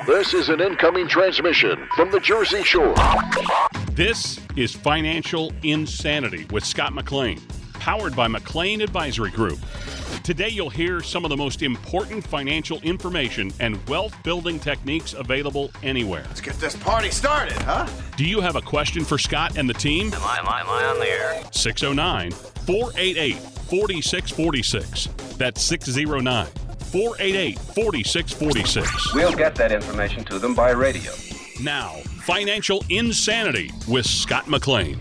This is an incoming transmission from the Jersey Shore. This is Financial Insanity with Scott McLean, powered by McLean Advisory Group. Today you'll hear some of the most important financial information and wealth-building techniques available anywhere. Let's get this party started, huh? Do you have a question for Scott and the team? Am I on the air? 609-488-4646. That's 609-488-4646. We'll get that information to them by radio. Now, Financial Insanity with Scott McLean.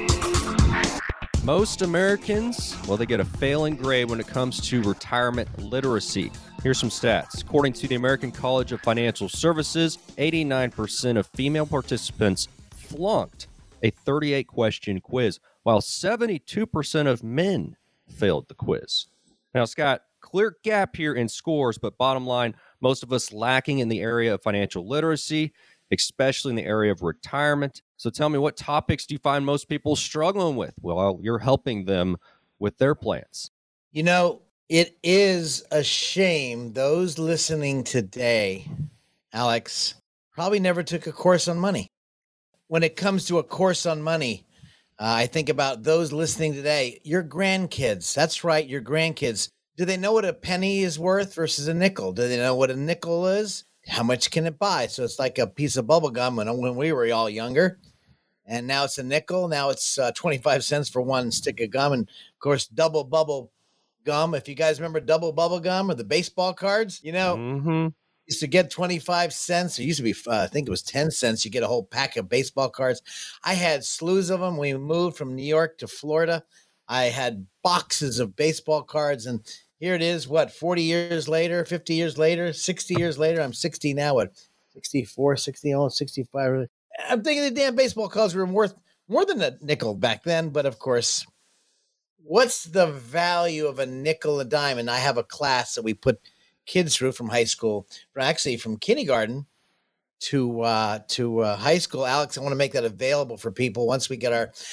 Most Americans, they get a failing grade when it comes to retirement literacy. Here's some stats. According to the American College of Financial Services, 89% of female participants flunked a 38-question quiz, while 72% of men failed the quiz. Now, Scott, clear gap here in scores, but bottom line, most of us lacking in the area of financial literacy, especially in the area of retirement. So tell me, what topics do you find most people struggling with? Well, you're helping them with their plans. You know, it is a shame those listening today, Alex, probably never took a course on money. When it comes to a course on money, I think about those listening today, your grandkids. That's right, your grandkids. Do they know what a penny is worth versus a nickel? Do they know what a nickel is? How much can it buy? So it's like a piece of bubble gum when we were all younger. And now it's a nickel. Now it's 25 cents for one stick of gum. And, of course, double bubble gum. If you guys remember double bubble gum or the baseball cards, used to get 25 cents. It used to be, I think it was 10 cents. You get a whole pack of baseball cards. I had slews of them. We moved from New York to Florida. I had boxes of baseball cards. And here it is, 40 years later, 50 years later, 60 years later. I'm 60 now, 64, 60, almost 65. I'm thinking the damn baseball cards were worth more than a nickel back then. But, of course, what's the value of a nickel a dime? And I have a class that we put kids through from high school, from kindergarten to high school. Alex, I want to make that available for people once we get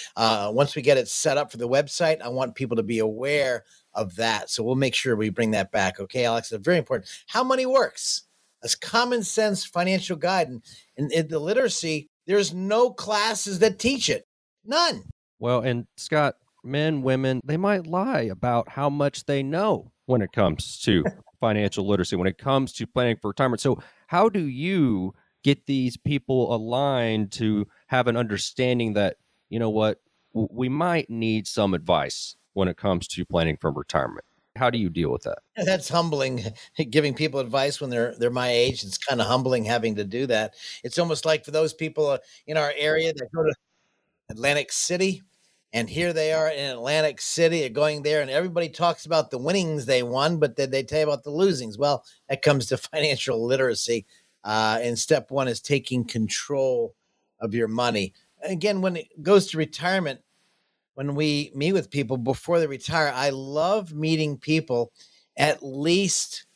it set up for the website. I want people to be aware of that. So we'll make sure we bring that back. Okay, Alex, it's very important. How money works. A common sense financial guide. And in the literacy, there's no classes that teach it. None. Well, and Scott, men, women, they might lie about how much they know when it comes to financial literacy, when it comes to planning for retirement. So how do you get these people aligned to have an understanding that, you know what, we might need some advice when it comes to planning for retirement? How do you deal with that? That's humbling, giving people advice when they're my age. It's kind of humbling having to do that. It's almost like for those people in our area that go to Atlantic City, and here they are in Atlantic City, they're going there, and everybody talks about the winnings they won, but then they tell you about the losings. Well, that comes to financial literacy. And step one is taking control of your money. Again, when it goes to retirement, when we meet with people before they retire, I love meeting people at least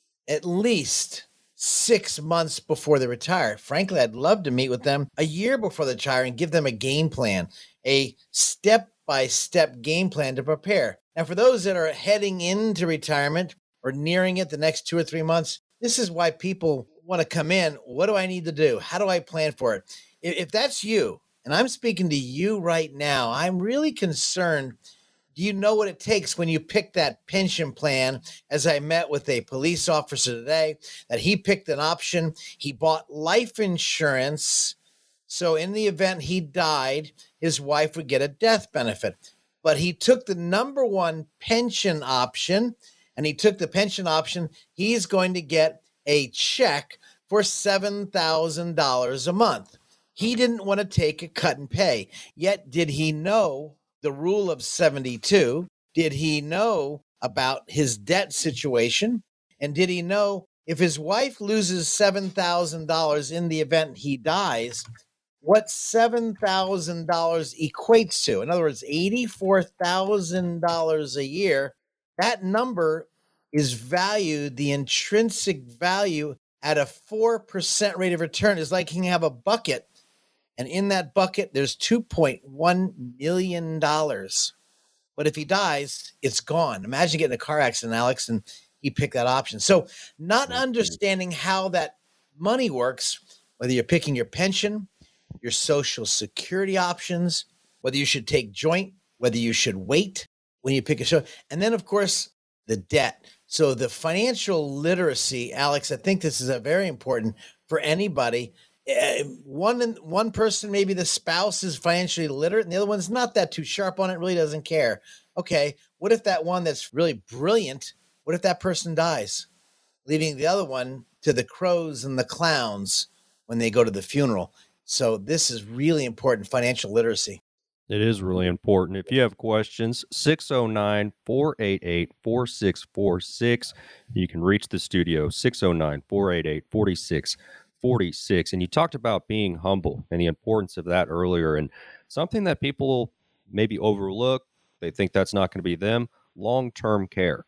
6 months before they retire. Frankly, I'd love to meet with them a year before they retire and give them a game plan, a step-by-step game plan to prepare. Now, for those that are heading into retirement or nearing it the next 2 or 3 months, this is why people want to come in. What do I need to do? How do I plan for it? If that's you, and I'm speaking to you right now, I'm really concerned. Do you know what it takes when you pick that pension plan? As I met with a police officer today, that he picked an option. He bought life insurance. So in the event he died, his wife would get a death benefit. But he took the number one pension option, and he took the pension option. He's going to get a check for $7,000 a month. He didn't want to take a cut in pay. Yet, did he know the rule of 72? Did he know about his debt situation? And did he know if his wife loses $7,000 in the event he dies, what $7,000 equates to? In other words, $84,000 a year. That number is valued, the intrinsic value, at a 4% rate of return. Is like you can have a bucket, and in that bucket, there's $2.1 million. But if he dies, it's gone. Imagine getting in a car accident, Alex, and he picked that option. So not understanding how that money works, whether you're picking your pension, your social security options, whether you should take joint, whether you should wait when you pick a show. And then, of course, the debt. So the financial literacy, Alex, I think this is a very important for anybody. One person, maybe the spouse, is financially literate, and the other one's not that too sharp on it, really doesn't care. Okay, what if that one that's really brilliant, what if that person dies, leaving the other one to the crows and the clowns when they go to the funeral? So this is really important, financial literacy. It is really important. If you have questions, 609-488-4646. You can reach the studio, 609-488-4646. And you talked about being humble and the importance of that earlier. And something that people maybe overlook, they think that's not going to be them, long-term care.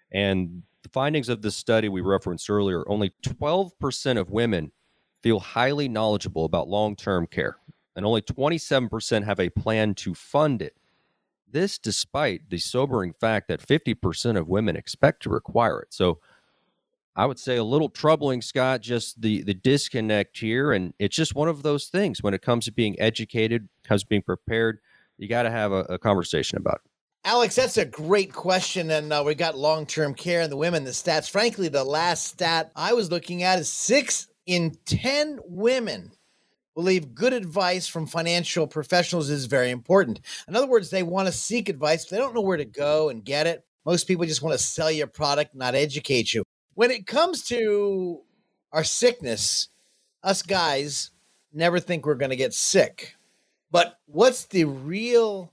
And the findings of this study we referenced earlier, only 12% of women feel highly knowledgeable about long-term care, and only 27% have a plan to fund it. This despite the sobering fact that 50% of women expect to require it. So I would say a little troubling, Scott, just the disconnect here. And it's just one of those things when it comes to being educated, comes to being prepared, you got to have a conversation about it. Alex, that's a great question. And we got long-term care and the women, the stats. Frankly, the last stat I was looking at is 6 in 10 women believe good advice from financial professionals is very important. In other words, they want to seek advice, but they don't know where to go and get it. Most people just want to sell you a product, not educate you. When it comes to our sickness, us guys never think we're going to get sick. But what's the real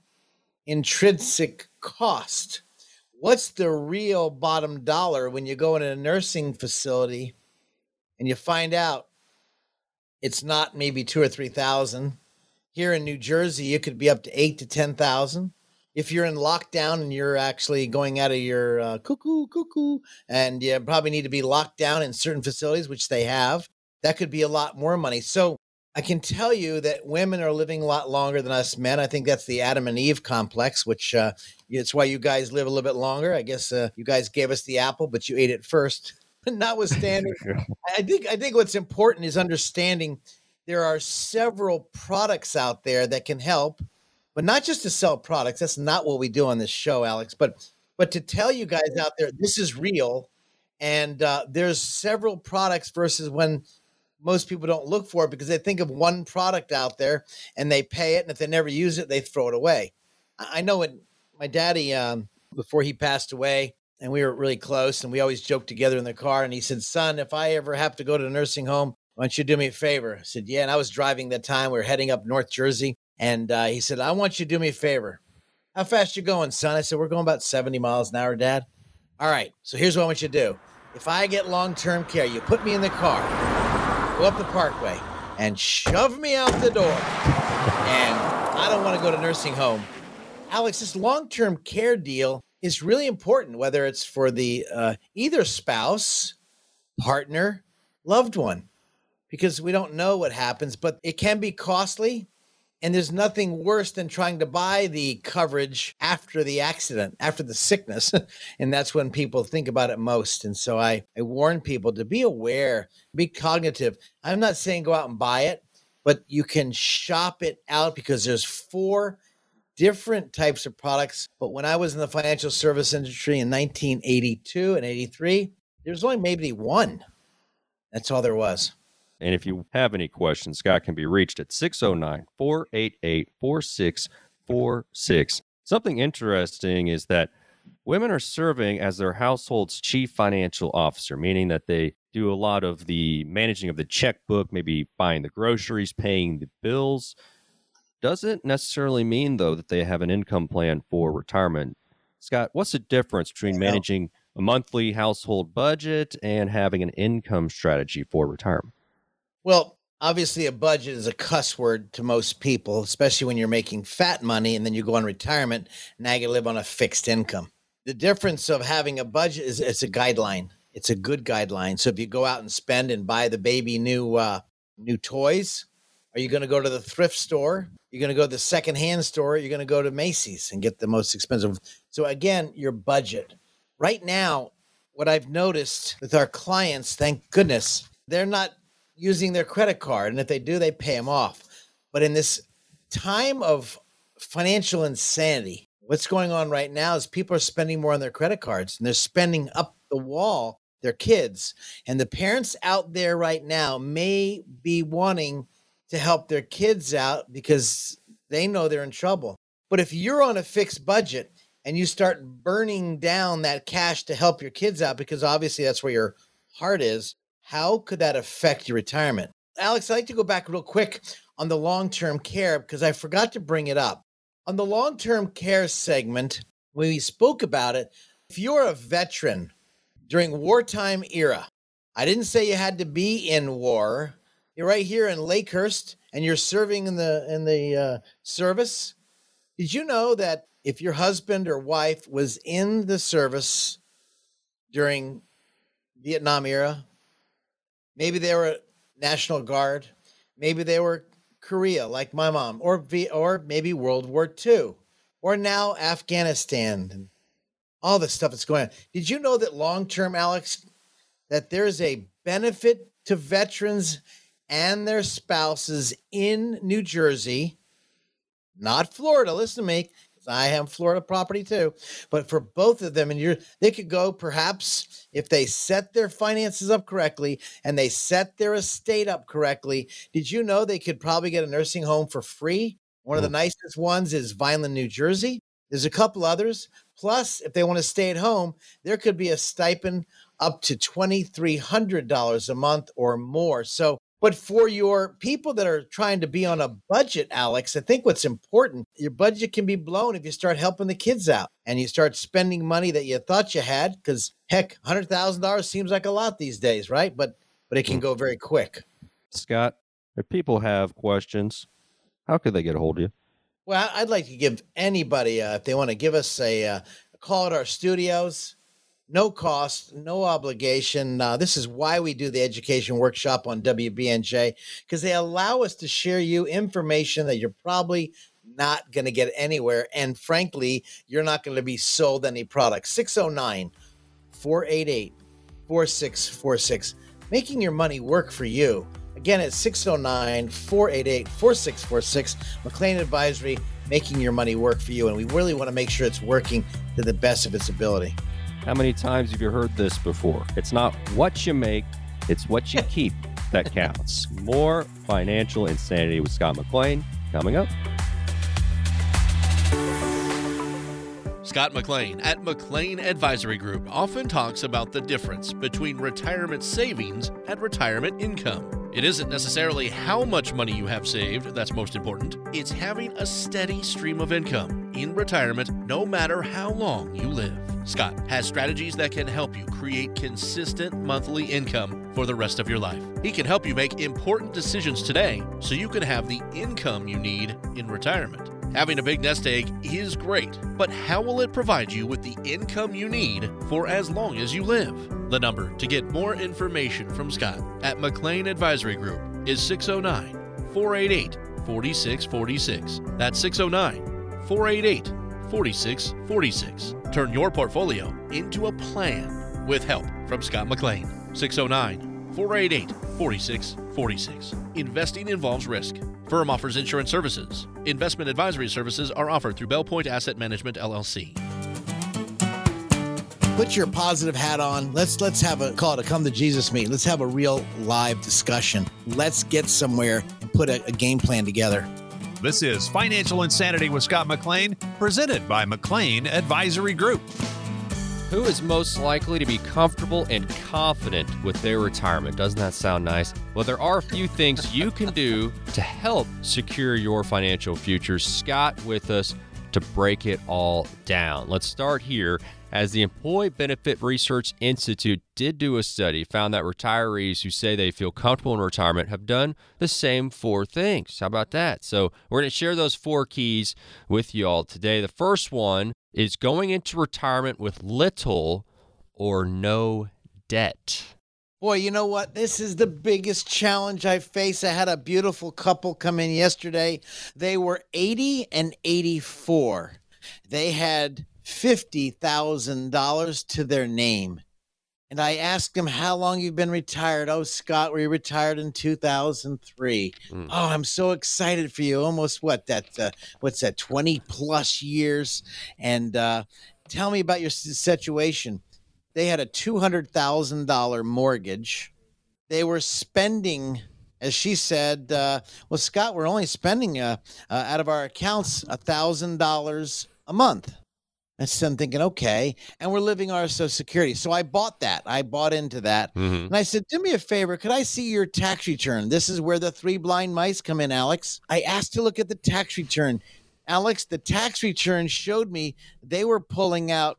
intrinsic cost? What's the real bottom dollar when you go in a nursing facility and you find out it's not maybe 2,000 or 3,000. Here in New Jersey, it could be up to 8,000 to 10,000. If you're in lockdown and you're actually going out of your cuckoo, and you probably need to be locked down in certain facilities, which they have, that could be a lot more money. So I can tell you that women are living a lot longer than us men. I think that's the Adam and Eve complex, which it's why you guys live a little bit longer. I guess you guys gave us the apple, but you ate it first. Notwithstanding, I think what's important is understanding there are several products out there that can help, but not just to sell products. That's not what we do on this show, Alex, but to tell you guys out there, this is real. And there's several products versus when most people don't look for it because they think of one product out there and they pay it. And if they never use it, they throw it away. I know when my daddy, before he passed away, and we were really close, and we always joked together in the car. And he said, "Son, if I ever have to go to a nursing home, why don't you do me a favor?" I said, "Yeah." And I was driving that time. We were heading up North Jersey. And he said, "I want you to do me a favor." "How fast you going, son?" I said, "We're going about 70 miles an hour, Dad." "All right. So here's what I want you to do. If I get long-term care, you put me in the car, go up the parkway, and shove me out the door. And I don't want to go to nursing home." Alex, this long-term care deal is really important, whether it's for the either spouse, partner, loved one, because we don't know what happens, but it can be costly. And there's nothing worse than trying to buy the coverage after the accident, after the sickness. And that's when people think about it most. And so I warn people to be aware, be cognitive. I'm not saying go out and buy it, but you can shop it out because there's 4 different types of products. But when I was in the financial service industry in 1982 and 83, there was only maybe 1. That's all there was. And if you have any questions, Scott can be reached at 609-488-4646. Something interesting is that women are serving as their household's chief financial officer, meaning that they do a lot of the managing of the checkbook, maybe buying the groceries, paying the bills. Doesn't necessarily mean, though, that they have an income plan for retirement. Scott, what's the difference between managing a monthly household budget and having an income strategy for retirement? Well, obviously a budget is a cuss word to most people, especially when you're making fat money and then you go on retirement. Now you live on a fixed income. The difference of having a budget is it's a guideline. It's a good guideline. So if you go out and spend and buy the baby new toys, are you going to go to the thrift store? You're going to go to the secondhand store. You're going to go to Macy's and get the most expensive. So again, your budget. Right now, what I've noticed with our clients, thank goodness, they're not using their credit card. And if they do, they pay them off. But in this time of financial insanity, what's going on right now is people are spending more on their credit cards, and they're spending up the wall their kids. And the parents out there right now may be wanting to help their kids out because they know they're in trouble. But if you're on a fixed budget and you start burning down that cash to help your kids out, because obviously that's where your heart is, how could that affect your retirement? Alex, I'd like to go back real quick on the long-term care because I forgot to bring it up. On the long-term care segment, when we spoke about it, if you're a veteran during wartime era, I didn't say you had to be in war. You're right here in Lakehurst and you're serving in the service. Did you know that if your husband or wife was in the service during Vietnam era, maybe they were National Guard, maybe they were Korea like my mom, or maybe World War II, or now Afghanistan and all the stuff that's going on. Did you know that long-term, Alex, that there's a benefit to veterans and their spouses in New Jersey, not Florida, listen to me, because I have Florida property too, but for both of them, and they could go perhaps if they set their finances up correctly and they set their estate up correctly. Did you know they could probably get a nursing home for free? One of the nicest ones is Vineland, New Jersey. There's a couple others. Plus, if they want to stay at home, there could be a stipend up to $2,300 a month or more. So, but for your people that are trying to be on a budget, Alex, I think what's important, your budget can be blown if you start helping the kids out and you start spending money that you thought you had, because heck, $100,000 seems like a lot these days, right? But it can go very quick. Scott, if people have questions, how could they get a hold of you? Well, I'd like to give anybody, if they want to give us a call at our studios, no cost, no obligation. This is why we do the education workshop on WBNJ, because they allow us to share you information that you're probably not going to get anywhere. And frankly, you're not going to be sold any product. 609-488-4646. Making your money work for you. Again, it's 609-488-4646. McLean Advisory, making your money work for you. And we really want to make sure it's working to the best of its ability. How many times have you heard this before? It's not what you make, it's what you keep that counts. More financial insanity with Scott McLean coming up. Scott McLean at McLean Advisory Group often talks about the difference between retirement savings and retirement income. It isn't necessarily how much money you have saved that's most important. It's having a steady stream of income in retirement no matter how long you live. Scott has strategies that can help you create consistent monthly income for the rest of your life. He can help you make important decisions today so you can have the income you need in retirement. Having a big nest egg is great, but how will it provide you with the income you need for as long as you live? The number to get more information from Scott at McLean Advisory Group is 609-488-4646. That's 609-488-4646. Turn your portfolio into a plan with help from Scott McLean. 609-488-4646. Investing involves risk. Firm offers insurance services. Investment advisory services are offered through Bell Point Asset Management, LLC. Put your positive hat on. Let's have a call to come to Jesus meet. Let's have a real live discussion. Let's get somewhere and put a game plan together. This is Financial Insanity with Scott McLean, presented by McLean Advisory Group. Who is most likely to be comfortable and confident with their retirement? Doesn't that sound nice? Well, there are a few things you can do to help secure your financial future. Scott with us to break it all down. Let's start here. As the Employee Benefit Research Institute did do a study, found that retirees who say they feel comfortable in retirement have done the same 4 things. How about that? So we're going to share those 4 keys with you all today. The first one is going into retirement with little or no debt. Boy, you know what? This is the biggest challenge I face. I had a beautiful couple come in yesterday. They were 80 and 84. They had $50,000 to their name. And I asked him, how long you've been retired? Oh, Scott, we retired in 2003. Oh, I'm so excited for you. Almost what's that, 20 plus years? And tell me about your situation. They had a $200,000 mortgage. They were spending, as she said, well, Scott, we're only spending out of our accounts $1,000 a month. And so I'm thinking, okay, and we're living our Social Security. So I bought that. I bought into that. And I said, do me a favor. Could I see your tax return? This is where the three blind mice come in, Alex. I asked to look at the tax return. Alex, the tax return showed me they were pulling out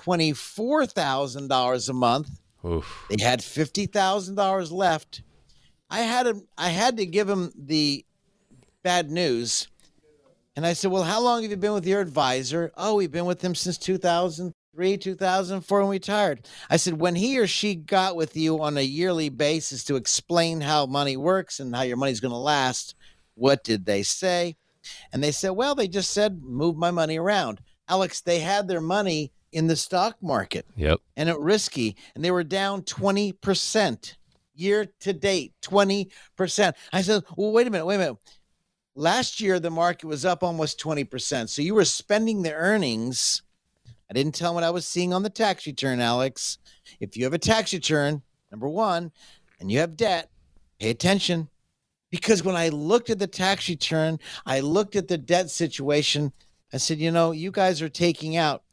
$24,000 a month. Oof. They had $50,000 left. I had to give them the bad news. And I said, well, how long have you been with your advisor? Oh, we've been with him since 2003, 2004, when we retired. I said, when he or she got with you on a yearly basis to explain how money works and how your money's going to last, what did they say? And they said, well, they just said, move my money around. Alex, they had their money in the stock market. Yep. And it risky. And they were down 20% year to date, 20%. I said, well, wait a minute. Last year, the market was up almost 20%. So you were spending the earnings. I didn't tell them what I was seeing on the tax return, Alex. If you have a tax return, number one, and you have debt, pay attention. Because when I looked at the tax return, I looked at the debt situation. I said, you guys are taking out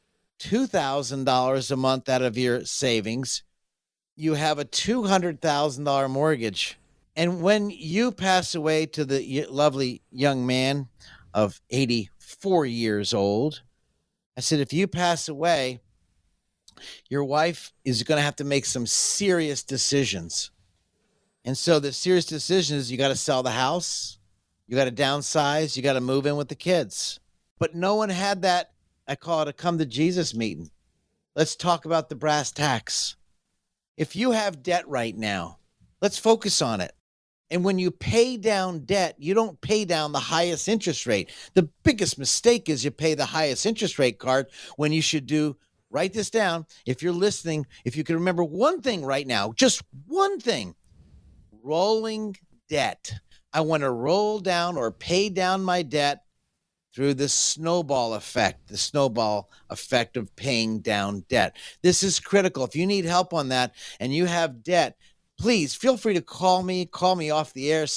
$2,000 a month out of your savings. You have a $200,000 mortgage. And when you pass away to the lovely young man of 84 years old, I said, if you pass away, your wife is going to have to make some serious decisions. And so the serious decision is you got to sell the house, you got to downsize, you got to move in with the kids. But no one had that, I call it a come to Jesus meeting. Let's talk about the brass tacks. If you have debt right now, let's focus on it. And when you pay down debt, you don't pay down the highest interest rate. The biggest mistake is you pay the highest interest rate card when you should do, write this down. If you're listening, if you can remember one thing right now, just one thing, rolling debt. I want to roll down or pay down my debt through the snowball effect of paying down debt. This is critical. If you need help on that and you have debt, please feel free to call me off the air,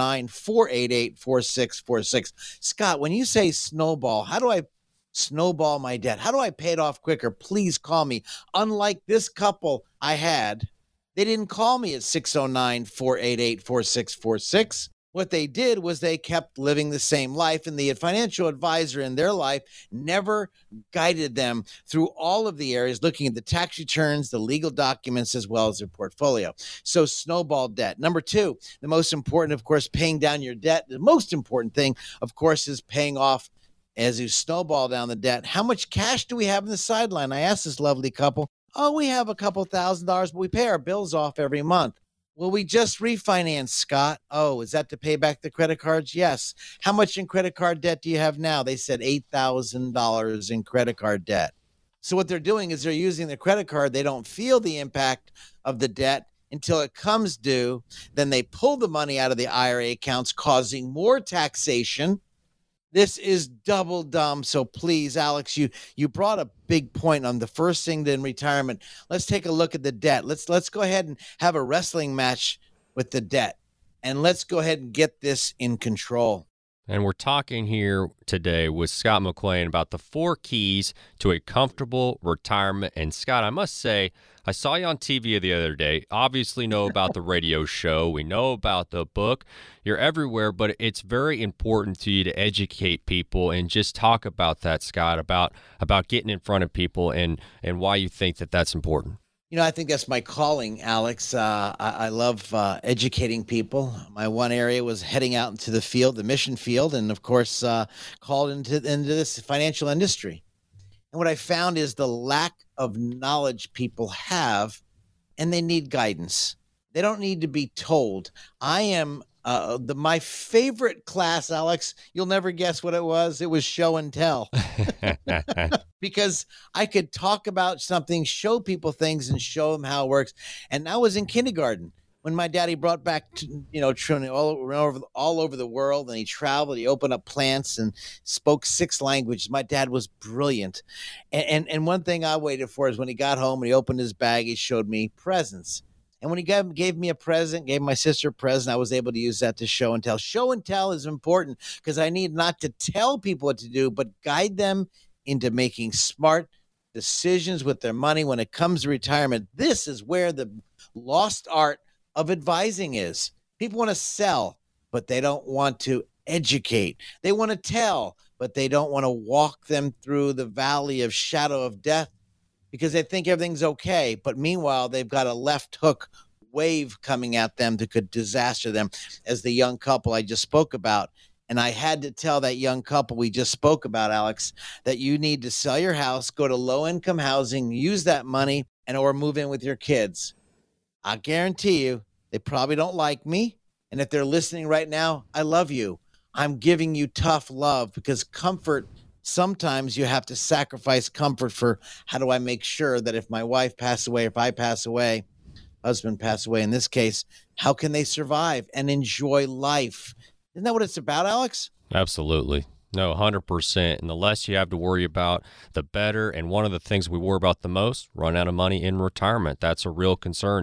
609-488-4646. Scott, when you say snowball, how do I snowball my debt? How do I pay it off quicker? Please call me. Unlike this couple I had, they didn't call me at 609-488-4646. What they did was they kept living the same life, and the financial advisor in their life never guided them through all of the areas, looking at the tax returns, the legal documents, as well as their portfolio. So snowball debt. Number two, the most important, of course, paying down your debt. The most important thing, of course, is paying off as you snowball down the debt. How much cash do we have in the sideline? I asked this lovely couple. Oh, we have a couple $1,000, but we pay our bills off every month. Well, we just refinanced, Scott. Oh, is that to pay back the credit cards? Yes. How much in credit card debt do you have now? They said $8,000 in credit card debt. So what they're doing is they're using the credit card. They don't feel the impact of the debt until it comes due. Then they pull the money out of the IRA accounts, causing more taxation. This is double dumb. So please, Alex, you brought a big point on the first thing in retirement. Let's take a look at the debt. Let's go ahead and have a wrestling match with the debt. And let's go ahead and get this in control. And we're talking here today with Scott McLean about the 4 keys to a comfortable retirement. And Scott, I must say, I saw you on TV the other day. Obviously know about the radio show. We know about the book. You're everywhere, but it's very important to you to educate people and just talk about that, Scott, about getting in front of people and why you think that that's important. I think that's my calling, Alex. I love educating people. My one area was heading out into the field, the mission field, and of course, called into this financial industry. And what I found is the lack of knowledge people have, and they need guidance. They don't need to be told. I am My favorite class, Alex, you'll never guess what it was. It was show and tell. Because I could talk about something, show people things, and show them how it works. And I was in kindergarten when my daddy brought back, all over the world, and he traveled. He opened up plants and spoke 6 languages. My dad was brilliant. And one thing I waited for is when he got home and he opened his bag, he showed me presents. And when he gave me a present, gave my sister a present, I was able to use that to show and tell. Show and tell is important because I need not to tell people what to do, but guide them into making smart decisions with their money when it comes to retirement. This is where the lost art of advising is. People want to sell, but they don't want to educate. They want to tell, but they don't want to walk them through the valley of shadow of death because they think everything's okay. But meanwhile, they've got a left hook wave coming at them that could disaster them, as the young couple I just spoke about. And I had to tell that young couple we just spoke about, Alex, that you need to sell your house, go to low-income housing, use that money, or move in with your kids. I guarantee you, they probably don't like me. And if they're listening right now, I love you. I'm giving you tough love because comfort, sometimes you have to sacrifice comfort for how do I make sure that if my wife passed away, if I pass away, husband pass away in this case, how can they survive and enjoy life? Isn't that what it's about, Alex? Absolutely. No, 100%. And the less you have to worry about, the better. And one of the things we worry about the most, run out of money in retirement. That's a real concern.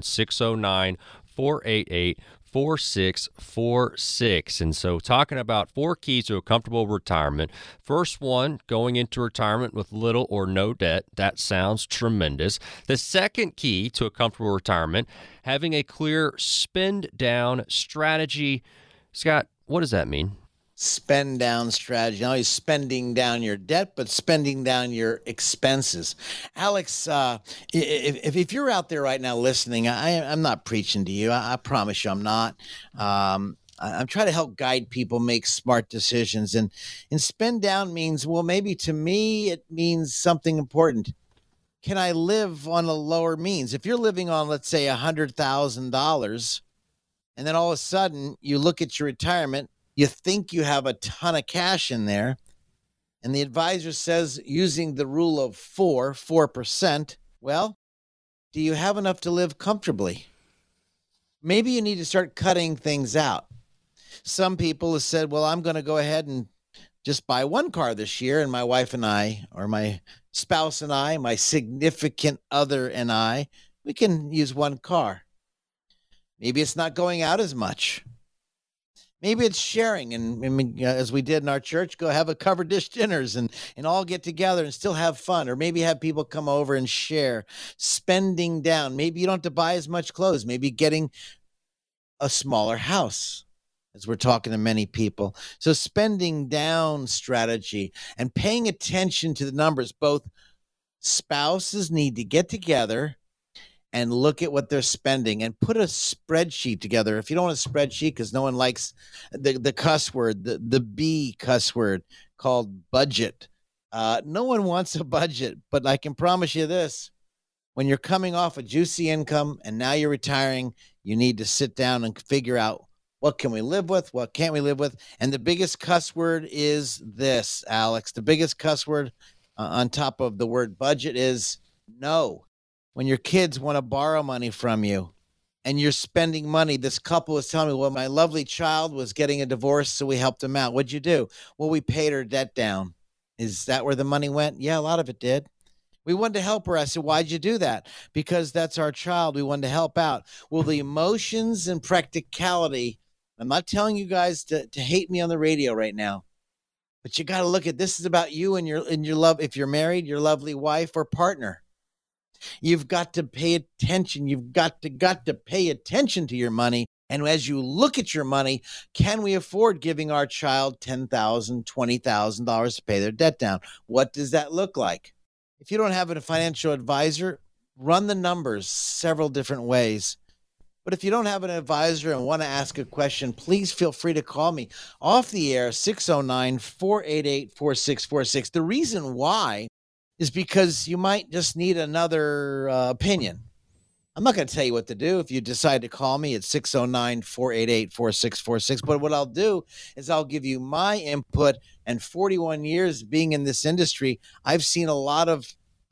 609-488-4646. And so talking about 4 keys to a comfortable retirement. First one, going into retirement with little or no debt. That sounds tremendous. The second key to a comfortable retirement, having a clear spend down strategy. Scott, what does that mean? Spend down strategy. Not only spending down your debt, but spending down your expenses. Alex, if you're out there right now listening, I'm not preaching to you. I promise you I'm not. I'm trying to help guide people make smart decisions. And spend down means, well, maybe to me, it means something important. Can I live on a lower means? If you're living on, let's say, $100,000, and then all of a sudden you look at your retirement, you think you have a ton of cash in there, and the advisor says, using the rule of 4%, well, do you have enough to live comfortably? Maybe you need to start cutting things out. Some people have said, well, I'm going to go ahead and just buy 1 car this year, and my wife and I, or my spouse and I, my significant other and I, we can use 1 car. Maybe it's not going out as much. Maybe it's sharing, and as we did in our church, go have a covered dish dinners and all get together and still have fun, or maybe have people come over and share. Spending down. Maybe you don't have to buy as much clothes. Maybe getting a smaller house, as we're talking to many people. So spending down strategy and paying attention to the numbers. Both spouses need to get together and look at what they're spending and put a spreadsheet together. If you don't want a spreadsheet, because no one likes the cuss word, the B cuss word called budget. No one wants a budget, but I can promise you this. When you're coming off a juicy income and now you're retiring, you need to sit down and figure out what can we live with, what can't we live with. And the biggest cuss word is this, Alex. The biggest cuss word on top of the word budget is no. When your kids want to borrow money from you and you're spending money, this couple was telling me, well, my lovely child was getting a divorce, so we helped him out. What'd you do? Well, we paid her debt down. Is that where the money went? Yeah, a lot of it did. We wanted to help her. I said, why'd you do that? Because that's our child. We wanted to help out. Well, the emotions and practicality, I'm not telling you guys to hate me on the radio right now, but you got to look at this is about you and your love. If you're married, your lovely wife or partner. You've got to pay attention. You've got to pay attention to your money. And as you look at your money, can we afford giving our child $10,000, $20,000 to pay their debt down? What does that look like? If you don't have a financial advisor, run the numbers several different ways. But if you don't have an advisor and want to ask a question, please feel free to call me off the air, 609-488-4646. The reason why is because you might just need another opinion. I'm not going to tell you what to do if you decide to call me at 609-488-4646. But what I'll do is I'll give you my input. And 41 years being in this industry, I've seen a lot of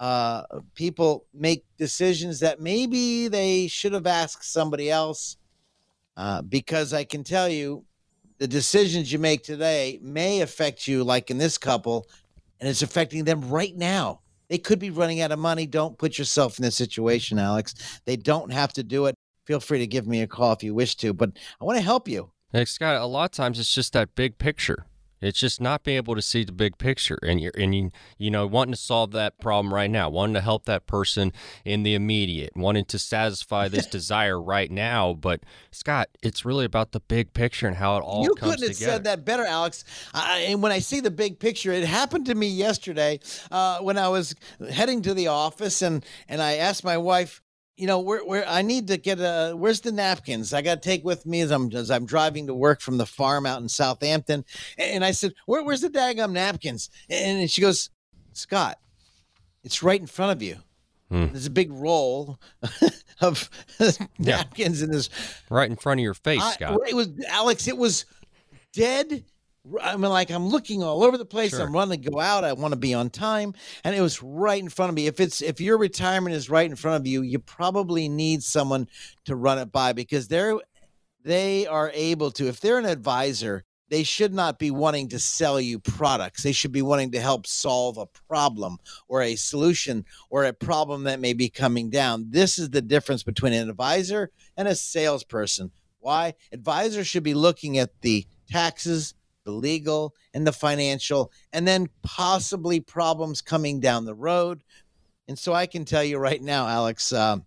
people make decisions that maybe they should have asked somebody else, because I can tell you the decisions you make today may affect you, like in this couple, and it's affecting them right now. They could be running out of money. Don't put yourself in this situation, Alex. They don't have to do it. Feel free to give me a call if you wish to, but I want to help you. Hey, Scott, a lot of times it's just that big picture. It's just not being able to see the big picture, and you wanting to solve that problem right now, wanting to help that person in the immediate, wanting to satisfy this desire right now. But Scott, it's really about the big picture and how it all comes together. You couldn't have said that better, Alex. And when I see the big picture, it happened to me yesterday when I was heading to the office, and I asked my wife, where I need to get where's the napkins I got to take with me as I'm driving to work from the farm out in Southampton. And I said, where's the daggum napkins? And she goes, Scott, it's right in front of you. There's a big roll of napkins in this. Right in front of your face, Scott. It was, Alex, it was dead. I mean, like, I'm looking all over the place. Sure. I'm running to go out. I want to be on time. And it was right in front of me. If your retirement is right in front of you, you probably need someone to run it by, because they are able to. If they're an advisor, they should not be wanting to sell you products. They should be wanting to help solve a problem or a solution or a problem that may be coming down. This is the difference between an advisor and a salesperson. Why? Advisors should be looking at the taxes, the legal, and the financial, and then possibly problems coming down the road. And so I can tell you right now, Alex, when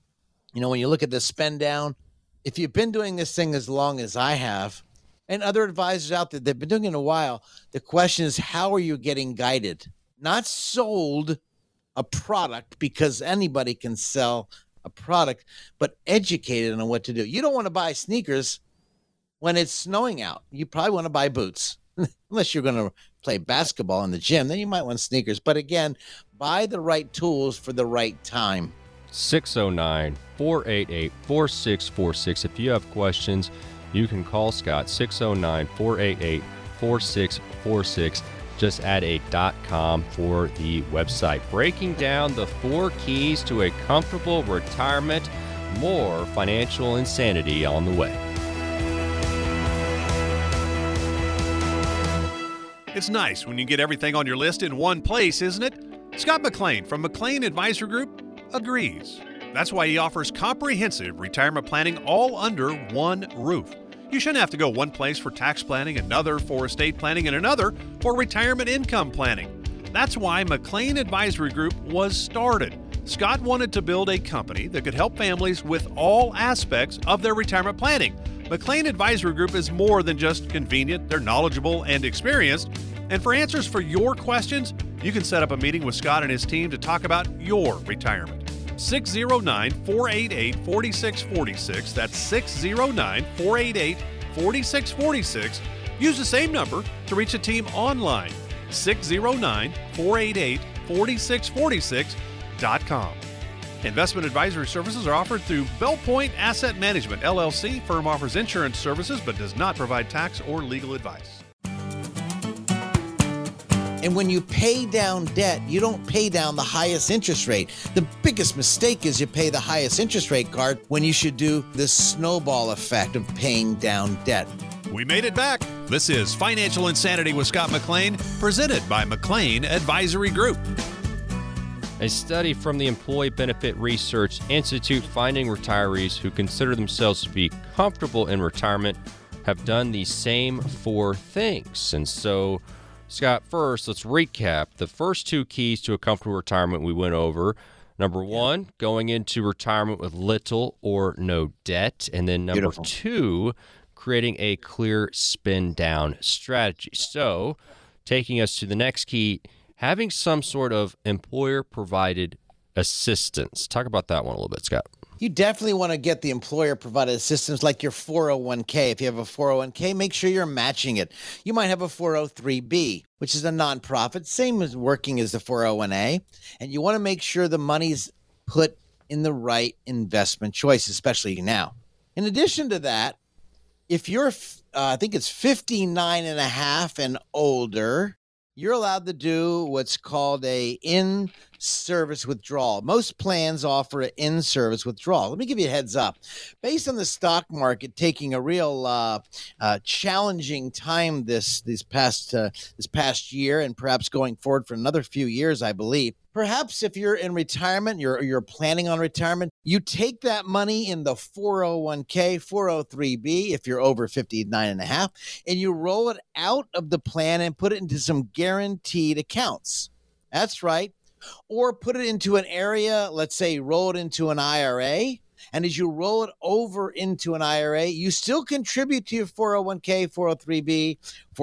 you look at the spend down, if you've been doing this thing as long as I have, and other advisors out there, they've been doing it a while, the question is, how are you getting guided? Not sold a product, because anybody can sell a product, but educated on what to do. You don't want to buy sneakers when it's snowing out. You probably want to buy boots. Unless you're going to play basketball in the gym, then you might want sneakers. But again, buy the right tools for the right time. 609-488-4646. If you have questions, you can call Scott, 609-488-4646. Just add a .com for the website. Breaking down the 4 keys to a comfortable retirement. More financial insanity on the way. It's nice when you get everything on your list in one place, isn't it? Scott McLean from McLean Advisory Group agrees. That's why he offers comprehensive retirement planning all under one roof. You shouldn't have to go one place for tax planning, another for estate planning, and another for retirement income planning. That's why McLean Advisory Group was started. Scott wanted to build a company that could help families with all aspects of their retirement planning. McLean Advisory Group is more than just convenient. They're knowledgeable and experienced. And for answers for your questions, you can set up a meeting with Scott and his team to talk about your retirement. 609-488-4646. That's 609-488-4646. Use the same number to reach the team online. 609-488-4646.com. Investment advisory services are offered through Bellpoint Asset Management, LLC. Firm offers insurance services but does not provide tax or legal advice. And when you pay down debt, you don't pay down the highest interest rate. The biggest mistake is you pay the highest interest rate card when you should do the snowball effect of paying down debt. We made it back. This is Financial Insanity with Scott McLean, presented by McLean Advisory Group. A study from the Employee Benefit Research Institute finding retirees who consider themselves to be comfortable in retirement have done the same 4 things. And so, Scott, first, let's recap the first 2 keys to a comfortable retirement we went over. Number 1, going into retirement with little or no debt. And then number 2, creating a clear spend down strategy. So, taking us to the next key, having some sort of employer-provided assistance. Talk about that one a little bit, Scott. You definitely want to get the employer-provided assistance like your 401k. If you have a 401k, make sure you're matching it. You might have a 403b, which is a nonprofit, same as working as the 401a, and you want to make sure the money's put in the right investment choice, especially now. In addition to that, if you're, I think it's 59 and a half and older, you're allowed to do what's called a in-service withdrawal. Most plans offer an in-service withdrawal. Let me give you a heads up. Based on the stock market taking a real challenging time this past year, and perhaps going forward for another few years, I believe. Perhaps if you're in retirement, you're planning on retirement, you take that money in the 401k, 403b, if you're over 59 and a half, and you roll it out of the plan and put it into some guaranteed accounts. That's right. Or put it into an area, let's say roll it into an IRA. And as you roll it over into an IRA, you still contribute to your 401k, 403b,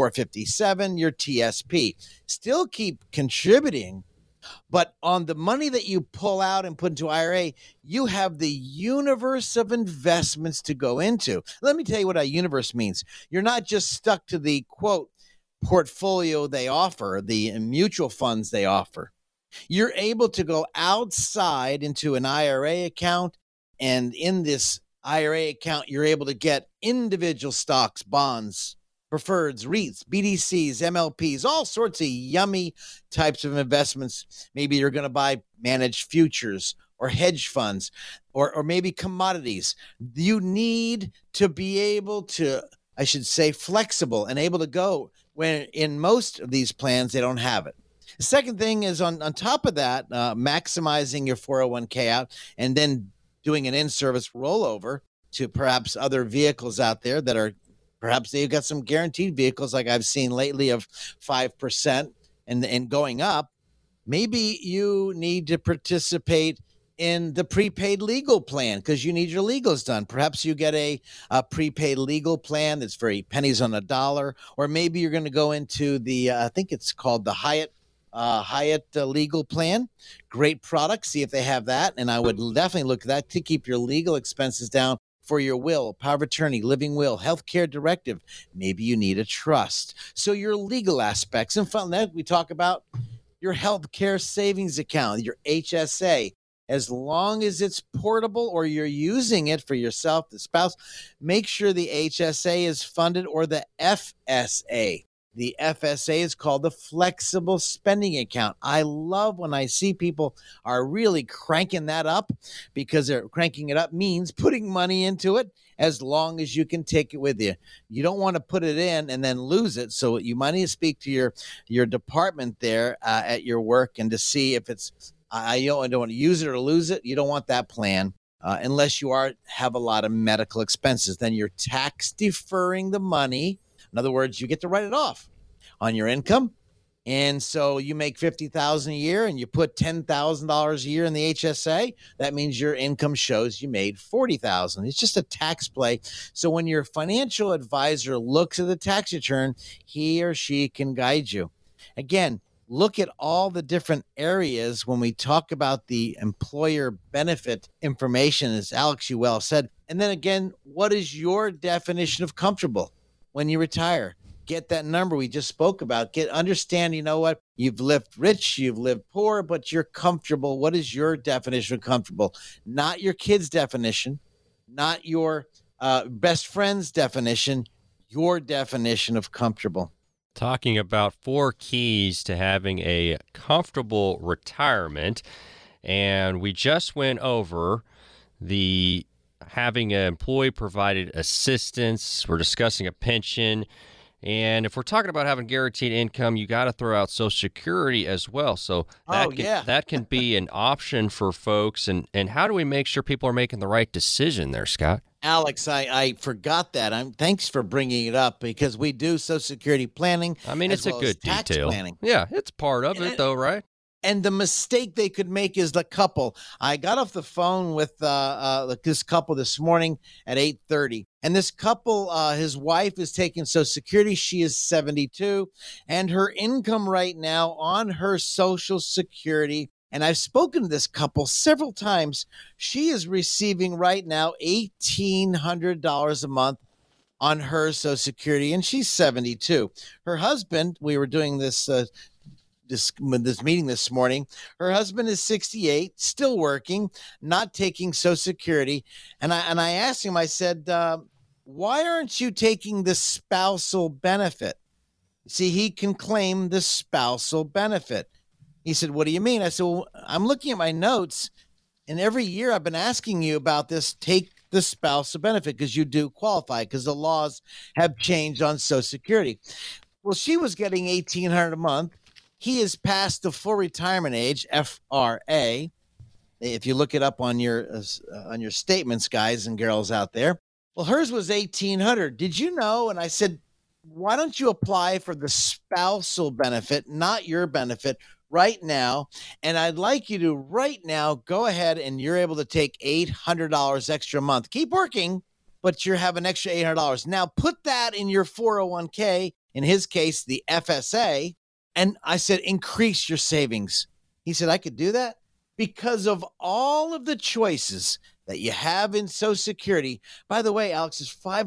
457, your TSP. Still keep contributing. But on the money that you pull out and put into IRA, you have the universe of investments to go into. Let me tell you what a universe means. You're not just stuck to the, quote, portfolio they offer, the mutual funds they offer. You're able to go outside into an IRA account, and in this IRA account, you're able to get individual stocks, bonds, preferreds, REITs, BDCs, MLPs, all sorts of yummy types of investments. Maybe you're going to buy managed futures or hedge funds or maybe commodities. You need to be able to, I should say, flexible and able to go when in most of these plans, they don't have it. The second thing is on top of that, maximizing your 401k out and then doing an in-service rollover to perhaps other vehicles out there that are perhaps they've got some guaranteed vehicles like I've seen lately of 5% and going up. Maybe you need to participate in the prepaid legal plan because you need your legals done. Perhaps you get a prepaid legal plan that's very pennies on a dollar, or maybe you're going to go into the, I think it's called the Hyatt legal plan. Great product. See if they have that. And I would definitely look at that to keep your legal expenses down. For your will, power of attorney, living will, healthcare directive. Maybe you need a trust. So your legal aspects. And from that, we talk about your healthcare savings account, your HSA. As long as it's portable or you're using it for yourself, the spouse, make sure the HSA is funded, or the FSA. The FSA is called the flexible spending account. I love when I see people are really cranking that up, because they're cranking it up means putting money into it as long as you can take it with you. You don't want to put it in and then lose it. So you might need to speak to your department there at your work and to see if it's, I don't want to use it or lose it. You don't want that plan. Unless you have a lot of medical expenses, then you're tax deferring the money. In other words, you get to write it off on your income. And so you make $50,000 a year and you put $10,000 a year in the HSA. That means your income shows you made $40,000. It's just a tax play. So when your financial advisor looks at the tax return, he or she can guide you. Again, look at all the different areas when we talk about the employer benefit information, as Alex you well said. And then again, what is your definition of comfortable? When you retire, get that number we just spoke about. Understand, you know what? You've lived rich, you've lived poor, but you're comfortable. What is your definition of comfortable? Not your kid's definition, not your best friend's definition, your definition of comfortable. Talking about 4 keys to having a comfortable retirement. And we just went over the having an employee-provided assistance. We're discussing a pension. And if we're talking about having guaranteed income, you got to throw out Social Security as well. So that can be an option for folks. And how do we make sure people are making the right decision there, Scott? Alex, I forgot that. Thanks for bringing it up, because we do Social Security planning. I mean, it's a good detail. Planning. Yeah, it's part of it, though, right? And the mistake they could make is the couple. I got off the phone with this couple this morning at 8:30. And this couple, his wife is taking Social Security. She is 72. And her income right now on her Social Security, and I've spoken to this couple several times, she is receiving right now $1,800 a month on her Social Security, and she's 72. Her husband, we were doing this this meeting this morning. Her husband is 68, still working, not taking Social Security. And I asked him, I said, why aren't you taking the spousal benefit? See, he can claim the spousal benefit. He said, what do you mean? I said, well, I'm looking at my notes, and every year I've been asking you about this, take the spousal benefit, because you do qualify, because the laws have changed on Social Security. Well, she was getting $1,800 a month. He is past the full retirement age, FRA. If you look it up on your statements, guys and girls out there. Well, hers was $1,800. Did you know? And I said, why don't you apply for the spousal benefit, not your benefit, right now? And I'd like you to right now go ahead and you're able to take $800 extra a month. Keep working, but you have an extra $800. Now put that in your 401k, in his case, the FSA. And I said, increase your savings. He said, I could do that because of all of the choices that you have in Social Security. By the way, Alex, there's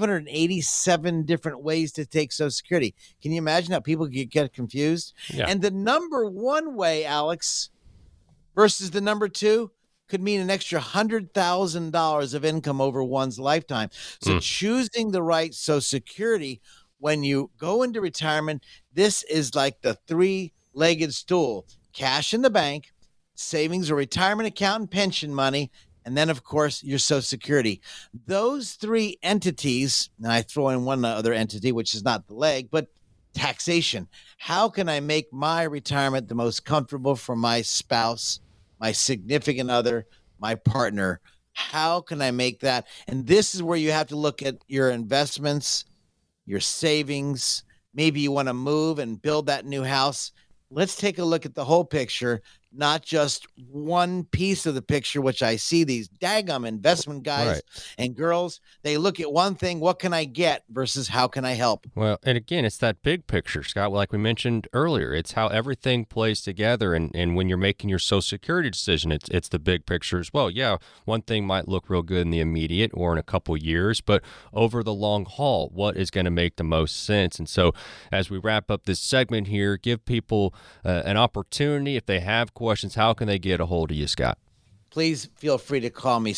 587 different ways to take Social Security. Can you imagine how people get confused? Yeah. And the number one way, Alex, versus the number two could mean an extra $100,000 of income over one's lifetime. So choosing the right Social Security when you go into retirement, this is like the three-legged stool: cash in the bank, savings or retirement account and pension money, and then, of course, your Social Security. Those three entities, and I throw in one other entity, which is not the leg, but taxation. How can I make my retirement the most comfortable for my spouse, my significant other, my partner? How can I make that? And this is where you have to look at your investments, your savings. Maybe you want to move and build that new house. Let's take a look at the whole picture, not just one piece of the picture, which I see these daggum investment guys and girls. They look at one thing, what can I get versus how can I help? Well, and again, it's that big picture, Scott, like we mentioned earlier. It's how everything plays together. And when you're making your Social Security decision, it's the big picture as well. Yeah, one thing might look real good in the immediate or in a couple years, but over the long haul, what is going to make the most sense? And so as we wrap up this segment here, give people an opportunity. If they have questions, how can they get a hold of you, Scott? Please feel free to call me,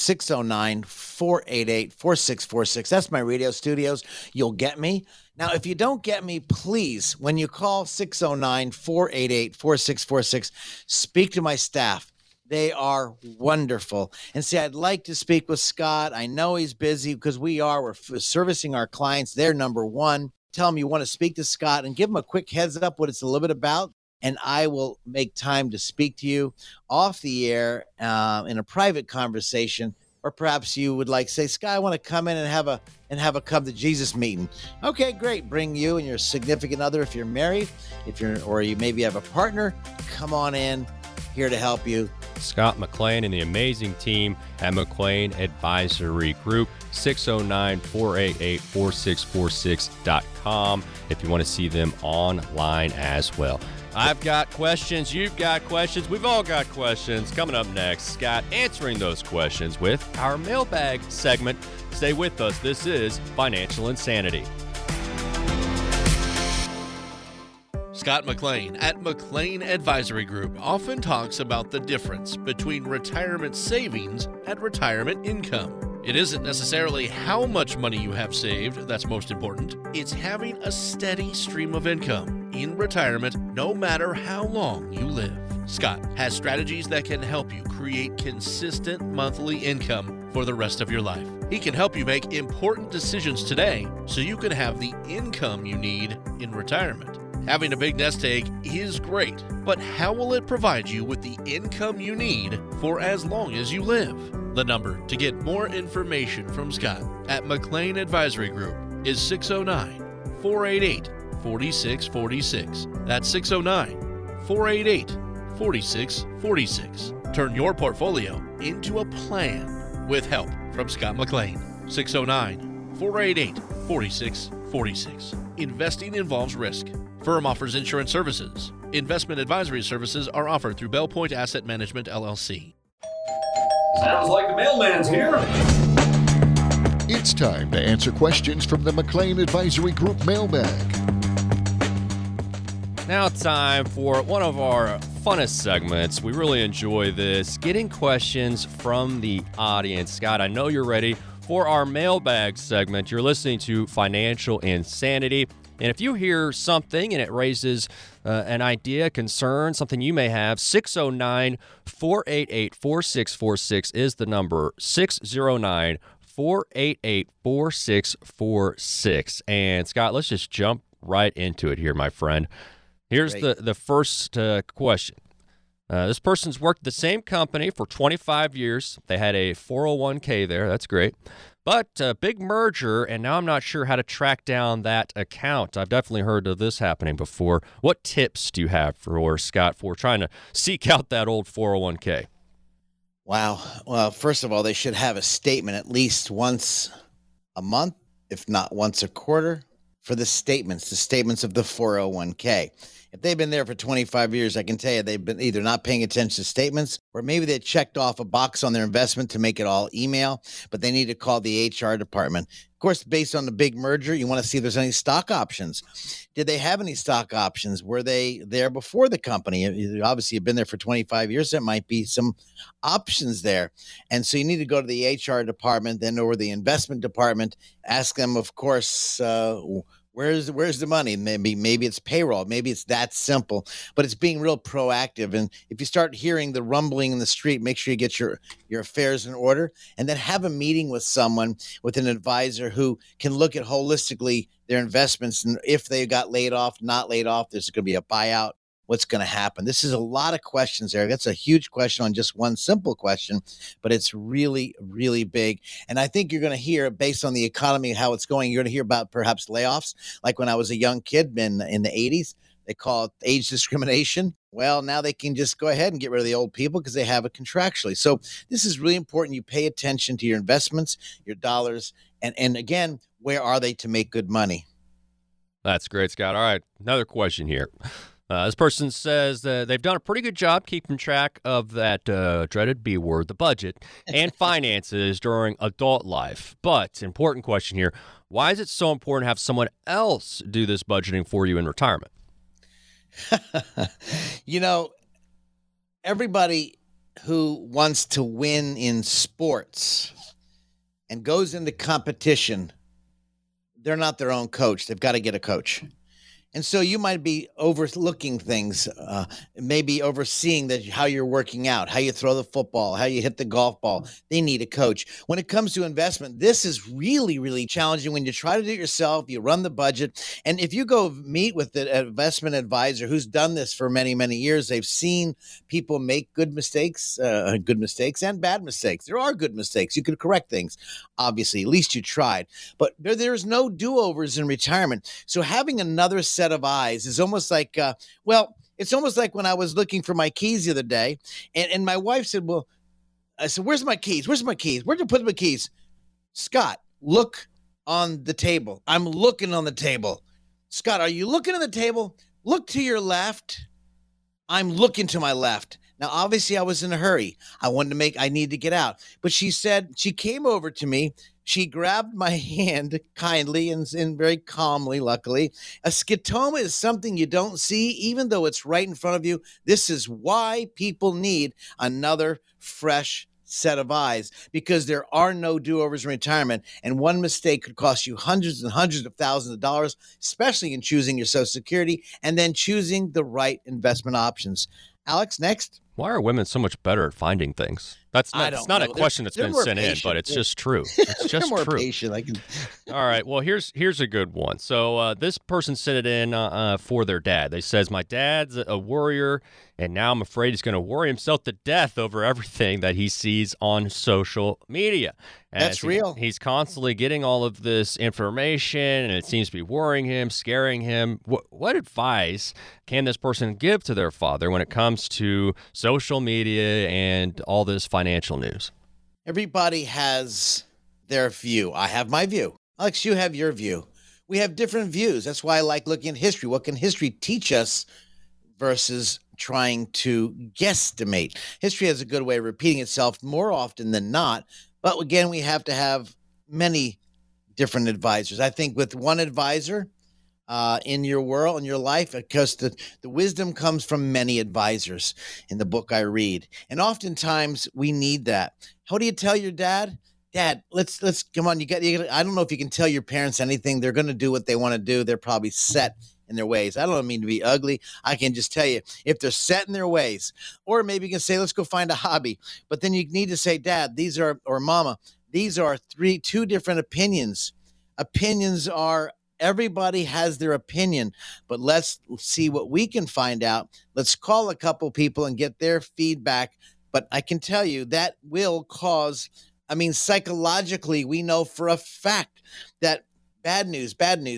609-488-4646. That's my radio studios. You'll get me. Now, if you don't get me, please, when you call 609-488-4646, speak to my staff. They are wonderful. And see, I'd like to speak with Scott. I know he's busy because we're servicing our clients. They're number one. Tell him you want to speak to Scott and give him a quick heads up what it's a little bit about. And I will make time to speak to you off the air in a private conversation, or perhaps you would like say, Scott, I want to come in and have a come to Jesus meeting. Okay, great. Bring you and your significant other if you're married, or you maybe have a partner. Come on in. Here to help you. Scott McLean and the amazing team at McLean Advisory Group, 609-488-4646.com if you want to see them online as well. I've got questions. You've got questions. We've all got questions. Coming up next, Scott answering those questions with our mailbag segment. Stay with us. This is Financial Insanity. Scott McLean at McLean Advisory Group often talks about the difference between retirement savings and retirement income. It isn't necessarily how much money you have saved that's most important. It's having a steady stream of income in retirement no matter how long you live. Scott has strategies that can help you create consistent monthly income for the rest of your life. He can help you make important decisions today so you can have the income you need in retirement. Having a big nest egg is great, but how will it provide you with the income you need for as long as you live? The number to get more information from Scott at McLean Advisory Group is 609-488-4646. That's 609-488-4646. Turn your portfolio into a plan with help from Scott McLean. 609-488-4646. Investing involves risk. Firm offers insurance services. Investment advisory services are offered through Bell Point Asset Management, LLC. Sounds like the mailman's here. It's time to answer questions from the McLean Advisory Group mailbag. Now time for one of our funnest segments. We really enjoy this, getting questions from the audience. Scott, I know you're ready for our mailbag segment. You're listening to Financial Insanity. And if you hear something and it raises an idea, concern, something you may have, 609-488-4646 is the number, 609-488-4646. And Scott, let's just jump right into it here, my friend. Here's the first question. This person's worked at the same company for 25 years. They had a 401k there. That's great. But a big merger, and now I'm not sure how to track down that account. I've definitely heard of this happening before. What tips do you have for Scott for trying to seek out that old 401k? Wow. Well, first of all, they should have a statement at least once a month, if not once a quarter, for the statements of the 401k. If they've been there for 25 years, I can tell you they've been either not paying attention to statements or maybe they checked off a box on their investment to make it all email, but they need to call the HR department. Of course, based on the big merger, you want to see if there's any stock options. Did they have any stock options? Were they there before the company? Obviously, you've been there for 25 years. There might be some options there. And so you need to go to the HR department, then over the investment department, ask them, of course, where's the money? Maybe it's payroll. Maybe it's that simple, but it's being real proactive. And if you start hearing the rumbling in the street, make sure you get your affairs in order and then have a meeting with someone, with an advisor who can look at holistically their investments. And if they got laid off, not laid off, there's going to be a buyout. What's going to happen? This is a lot of questions there. That's a huge question on just one simple question, but it's really, really big. And I think you're going to hear, based on the economy, how it's going, you're going to hear about perhaps layoffs. Like when I was a young kid in the 80s, they call it age discrimination. Well, now they can just go ahead and get rid of the old people because they have it contractually. So this is really important. You pay attention to your investments, your dollars, and again, where are they to make good money? That's great, Scott. All right, another question here. This person says they've done a pretty good job keeping track of that dreaded B word, the budget, and finances during adult life. But, important question here, why is it so important to have someone else do this budgeting for you in retirement? You know, everybody who wants to win in sports and goes into competition, they're not their own coach. They've got to get a coach. And so you might be overlooking things, maybe overseeing how you're working out, how you throw the football, how you hit the golf ball. They need a coach. When it comes to investment, this is really, really challenging when you try to do it yourself, you run the budget. And if you go meet with the investment advisor who's done this for many, many years, they've seen people make good mistakes and bad mistakes. There are good mistakes. You can correct things, obviously. At least you tried. But there's no do-overs in retirement. So having another set of eyes is almost like, it's almost like when I was looking for my keys the other day, and my wife said, I said, where's my keys? Where'd you put my keys? Scott, look on the table. I'm looking on the table. Scott, are you looking at the table? Look to your left. I'm looking to my left. Now, obviously, I was in a hurry. I need to get out. But she came over to me. She grabbed my hand kindly and very calmly, luckily. A scotoma is something you don't see, even though it's right in front of you. This is why people need another fresh set of eyes, because there are no do-overs in retirement, and one mistake could cost you hundreds and hundreds of thousands of dollars, especially in choosing your Social Security and then choosing the right investment options. Alex, next. Why are women so much better at finding things? It's not a question that's been sent in, but it's just true. It's just more true. Patient. All right. Well, here's a good one. So this person sent it in for their dad. They says, my dad's a worrier, and now I'm afraid he's going to worry himself to death over everything that he sees on social media. That's real. He's constantly getting all of this information, and it seems to be worrying him, scaring him. What advice can this person give to their father when it comes to social media and all this financial news? Everybody has their view. I have my view. Alex, you have your view. We have different views. That's why I like looking at history. What can history teach us versus trying to guesstimate? History has a good way of repeating itself more often than not. But again, we have to have many different advisors. I think with one advisor, in your world, in your life, because the wisdom comes from many advisors in the book I read. And oftentimes we need that. How do you tell your dad? Dad, let's come on. You got, I don't know if you can tell your parents anything. They're going to do what they want to do. They're probably set in their ways. I don't mean to be ugly. I can just tell you, if they're set in their ways, or maybe you can say, let's go find a hobby. But then you need to say, Dad, these are, or Mama, these are two different opinions. Opinions are, everybody has their opinion, but let's see what we can find out. Let's call a couple people and get their feedback. But I can tell you that will cause, psychologically, we know for a fact that bad news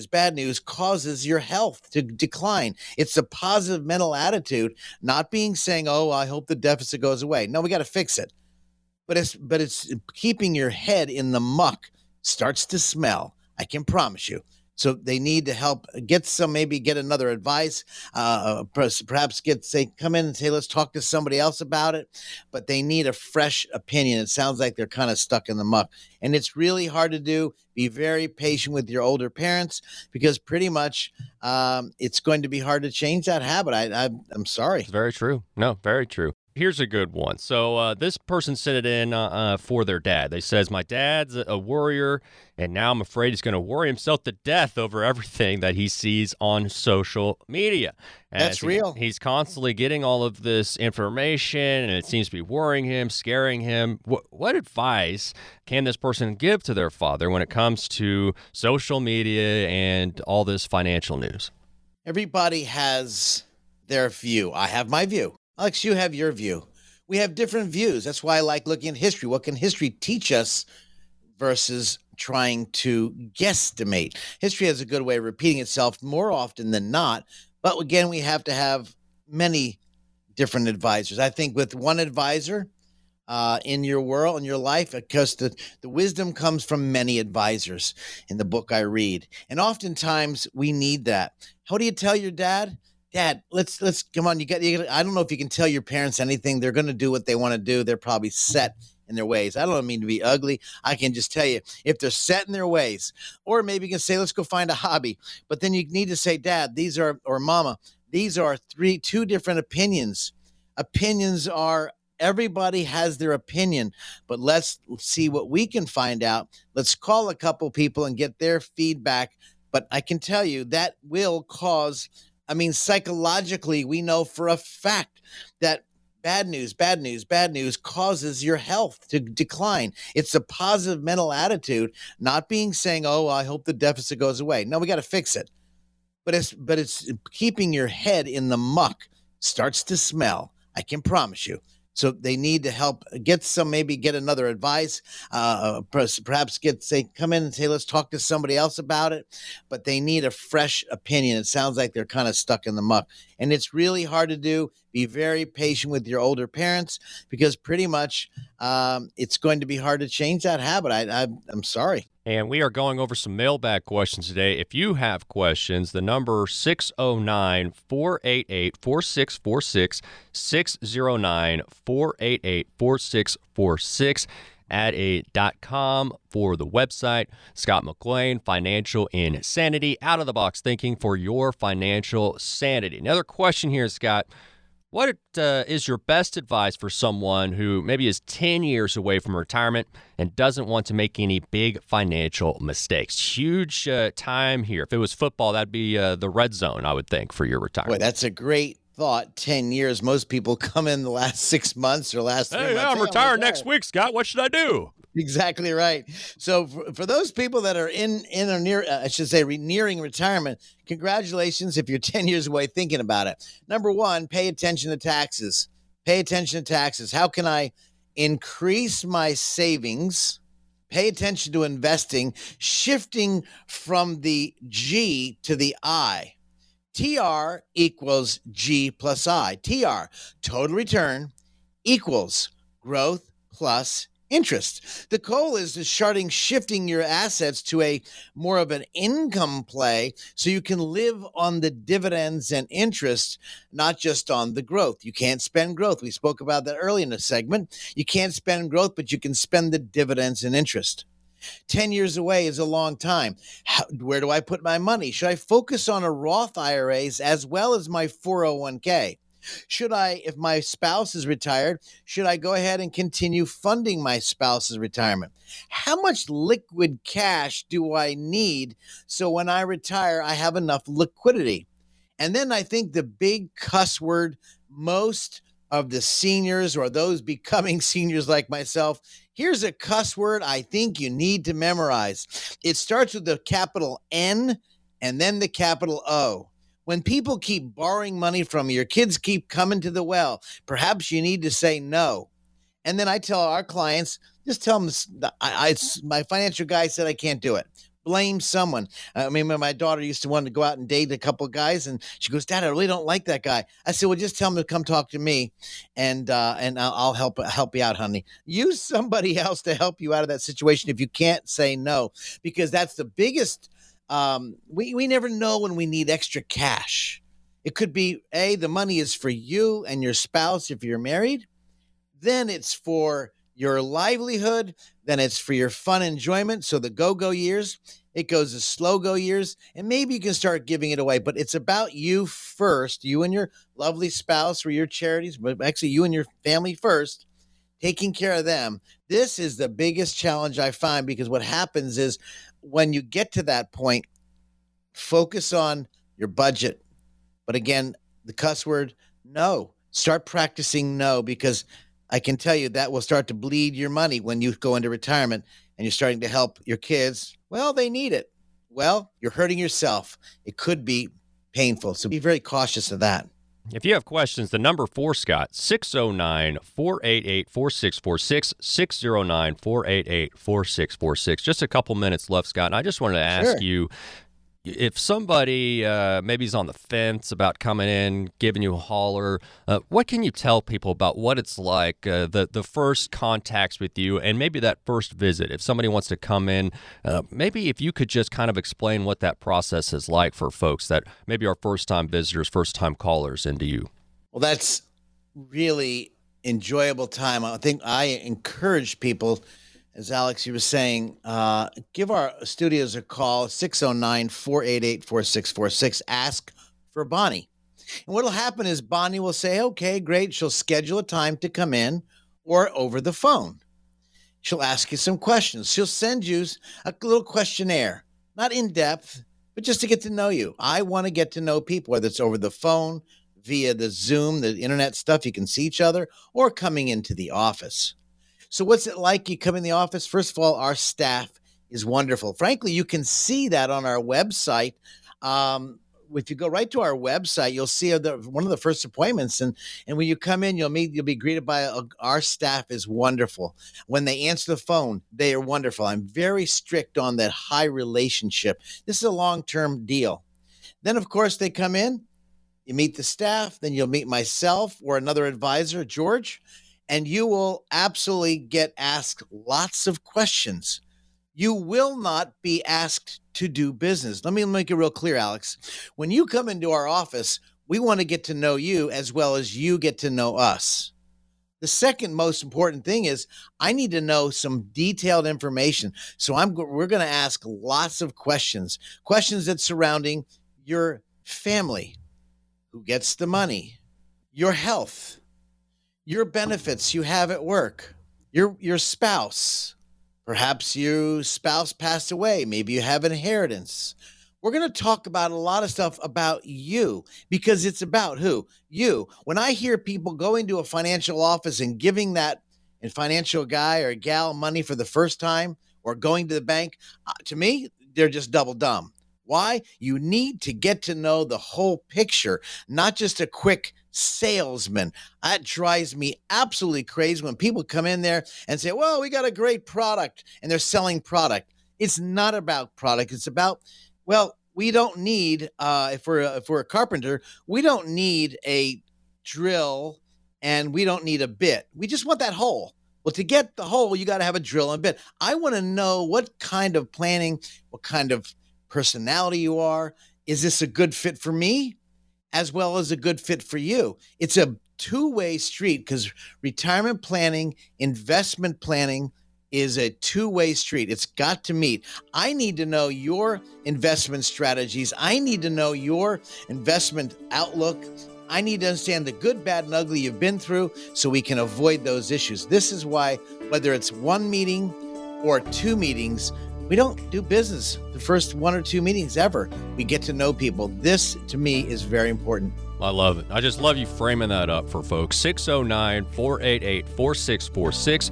causes your health to decline. It's a positive mental attitude, not saying, oh, I hope the deficit goes away. No, we got to fix it. But it's keeping your head in the muck starts to smell. I can promise you. So they need to help get another advice, perhaps come in and say, let's talk to somebody else about it. But they need a fresh opinion. It sounds like they're kind of stuck in the muck. And it's really hard to do. Be very patient with your older parents, because pretty much it's going to be hard to change that habit. I'm sorry. It's very true. No, very true. Here's a good one. So this person sent it in for their dad. They says, my dad's a worrier, and now I'm afraid he's going to worry himself to death over everything that he sees on social media. That's real. He's constantly getting all of this information, and it seems to be worrying him, scaring him. What advice can this person give to their father when it comes to social media and all this financial news? Everybody has their view. I have my view. Alex, you have your view. We have different views. That's why I like looking at history. What can history teach us versus trying to guesstimate? History has a good way of repeating itself more often than not. But again, we have to have many different advisors. I think with one advisor in your world, in your life, because the wisdom comes from many advisors in the book I read. And oftentimes we need that. How do you tell your dad? Dad, let's come on. You got. I don't know if you can tell your parents anything. They're going to do what they want to do. They're probably set in their ways. I don't mean to be ugly. I can just tell you, if they're set in their ways, or maybe you can say, let's go find a hobby. But then you need to say, Dad, these are, or Mama, these are two different opinions. Opinions are, everybody has their opinion, but let's see what we can find out. Let's call a couple people and get their feedback. But I can tell you that will cause, psychologically, we know for a fact that bad news causes your health to decline. It's a positive mental attitude, not saying, oh, I hope the deficit goes away. No, we got to fix it. But it's keeping your head in the muck starts to smell. I can promise you. So they need to help get another advice, perhaps come in and say, let's talk to somebody else about it. But they need a fresh opinion. It sounds like they're kind of stuck in the muck. And it's really hard to do. Be very patient with your older parents, because pretty much it's going to be hard to change that habit. I'm sorry. And we are going over some mailbag questions today. If you have questions, the number 609-488-4646, 609-488-4646, add8.com for the website. Scott McLean, Financial Insanity, out of the box thinking for your financial sanity. Another question here, Scott. What is your best advice for someone who maybe is 10 years away from retirement and doesn't want to make any big financial mistakes? Huge time here. If it was football, that'd be the red zone, I would think, for your retirement. Boy, that's a great thought. 10 years. Most people come in the last 6 months or last 3 months. I'm retiring next week, Scott. What should I do? Exactly right. So for those people that are in or near, nearing retirement, congratulations if you're 10 years away thinking about it. Number one, pay attention to taxes. Pay attention to taxes. How can I increase my savings? Pay attention to investing, shifting from the G to the I. TR equals G plus I. TR, total return, equals growth plus interest. The goal is shifting your assets to a more of an income play, so you can live on the dividends and interest, not just on the growth. You can't spend growth. We spoke about that early in the segment. You can't spend growth, but you can spend the dividends and interest. 10 years away is a long time. Where do I put my money? Should I focus on a Roth IRAs as well as my 401k? Should I, if my spouse is retired, should I go ahead and continue funding my spouse's retirement? How much liquid cash do I need so when I retire, I have enough liquidity? And then I think the big cuss word most of the seniors or those becoming seniors like myself, here's a cuss word I think you need to memorize. It starts with the capital N and then the capital O. When people keep borrowing money from you, your kids keep coming to the well, perhaps you need to say no. And then I tell our clients, just tell them, my financial guy said I can't do it. Blame someone. I mean, my daughter used to want to go out and date a couple of guys, and she goes, "Dad, I really don't like that guy." I said, "Well, just tell him to come talk to me, and I'll help you out, honey. Use somebody else to help you out of that situation if you can't say no, because that's the biggest. We never know when we need extra cash. It could be the money is for you and your spouse if you're married, then it's for your livelihood, then it's for your fun enjoyment. So the go-go years, it goes to slow-go years, and maybe you can start giving it away. But it's about you first, you and your lovely spouse or your charities, but actually you and your family first, taking care of them. This is the biggest challenge I find, because what happens is when you get to that point, focus on your budget. But again, the cuss word, no. Start practicing no, because I can tell you that will start to bleed your money when you go into retirement and you're starting to help your kids. Well, they need it. Well, you're hurting yourself. It could be painful. So be very cautious of that. If you have questions, the number for Scott, 609-488-4646, 609-488-4646. Just a couple minutes left, Scott. And I just wanted to ask you, if somebody maybe is on the fence about coming in, giving you a holler, what can you tell people about what it's like, the first contacts with you, and maybe that first visit? If somebody wants to come in, maybe if you could just kind of explain what that process is like for folks that maybe are first-time visitors, first-time callers into you. Well, that's really enjoyable time. I think I encourage people, as Alex, you were saying, give our studios a call, 609-488-4646. Ask for Bonnie. And what will happen is Bonnie will say, okay, great. She'll schedule a time to come in or over the phone. She'll ask you some questions. She'll send you a little questionnaire, not in depth, but just to get to know you. I want to get to know people, whether it's over the phone, via the Zoom, the internet stuff, you can see each other, or coming into the office. So what's it like? You come in the office. First of all, our staff is wonderful. Frankly, you can see that on our website. If you go right to our website, you'll see one of the first appointments. And when you come in, you'll be greeted by our staff is wonderful. When they answer the phone, they are wonderful. I'm very strict on that high relationship. This is a long-term deal. Then, of course, they come in, you meet the staff, then you'll meet myself or another advisor, George, and you will absolutely get asked lots of questions. You will not be asked to do business. Let me make it real clear, Alex. When you come into our office, we want to get to know you as well as you get to know us. The second most important thing is I need to know some detailed information. So we're going to ask lots of questions that surrounding your family, who gets the money, your health, your benefits you have at work, your spouse. Perhaps your spouse passed away. Maybe you have an inheritance. We're going to talk about a lot of stuff about you, because it's about who? You. When I hear people going to a financial office and giving that financial guy or gal money for the first time, or going to the bank, to me, they're just double dumb. Why? You need to get to know the whole picture, not just a quick salesman. That drives me absolutely crazy when people come in there and say, well, we got a great product, and they're selling product. It's not about product. It's about, well, we don't need, if we're a carpenter, we don't need a drill and we don't need a bit. We just want that hole. Well, to get the hole, you got to have a drill and a bit. I want to know what kind of planning, what kind of personality you are. Is this a good fit for me as well as a good fit for you? It's a two-way street, because retirement planning, investment planning, is a two-way street. It's got to meet. I need to know your investment strategies. I need to know your investment outlook. I need to understand the good, bad, and ugly you've been through so we can avoid those issues. This is why, whether it's one meeting or two meetings, we don't do business the first one or two meetings ever. We get to know people. This, to me, is very important. I love it. I just love you framing that up for folks. 609-488-4646.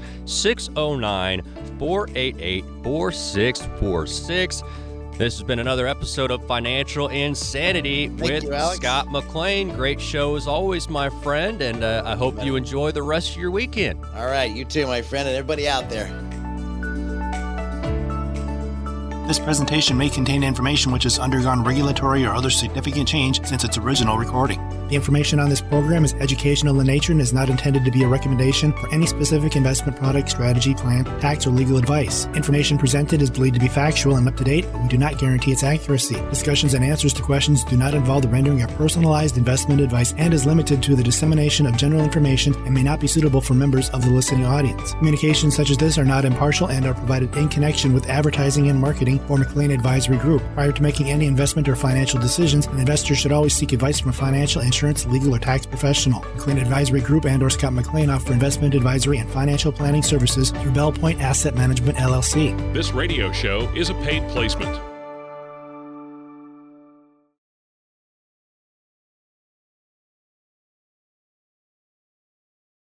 609-488-4646. This has been another episode of Financial Insanity with Scott McLean. Great show as always, my friend, and I hope you enjoy the rest of your weekend. All right, you too, my friend, and everybody out there. This presentation may contain information which has undergone regulatory or other significant change since its original recording. The information on this program is educational in nature and is not intended to be a recommendation for any specific investment product, strategy, plan, tax, or legal advice. Information presented is believed to be factual and up to date, but we do not guarantee its accuracy. Discussions and answers to questions do not involve the rendering of personalized investment advice and is limited to the dissemination of general information and may not be suitable for members of the listening audience. Communications such as this are not impartial and are provided in connection with advertising and marketing for McLean Advisory Group. Prior to making any investment or financial decisions, an investor should always seek advice from a financial, insurance, legal, or tax professional. McLean Advisory Group and or Scott McLean offer investment advisory and financial planning services through Bell Point Asset Management, LLC. This radio show is a paid placement.